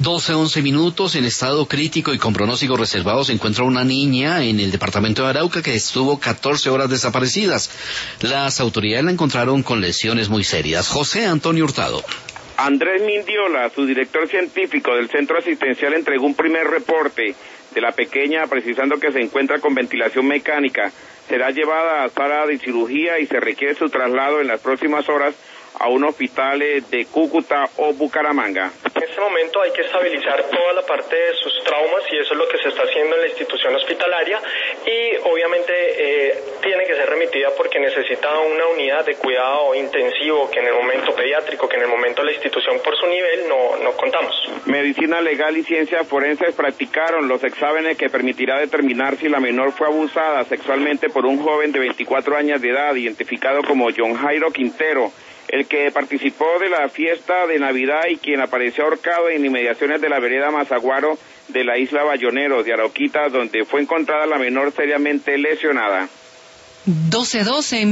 12:11 en estado crítico y con pronóstico reservado se encuentra una niña en el departamento de Arauca que estuvo 14 horas desaparecidas. Las autoridades la encontraron con lesiones muy serias. José Antonio Hurtado. Andrés Mindiola, su director científico del centro asistencial, entregó un primer reporte de la pequeña, precisando que se encuentra con ventilación mecánica. Será llevada a sala de cirugía y se requiere su traslado en las próximas horas a un hospital de Cúcuta o Bucaramanga. En este momento hay que estabilizar toda la parte de sus traumas y eso es lo que se está haciendo en la institución hospitalaria y obviamente tiene que ser remitida porque necesita una unidad de cuidado intensivo que en el momento pediátrico, que en el momento la institución por su nivel no contamos. Medicina legal y ciencias forenses practicaron los exámenes que permitirá determinar si la menor fue abusada sexualmente por un joven de 24 años de edad identificado como John Jairo Quintero, el que participó de la fiesta de Navidad y quien apareció ahorcado en inmediaciones de la vereda Mazaguaro de la isla Bayonero de Arauquita, donde fue encontrada la menor seriamente lesionada. 12:12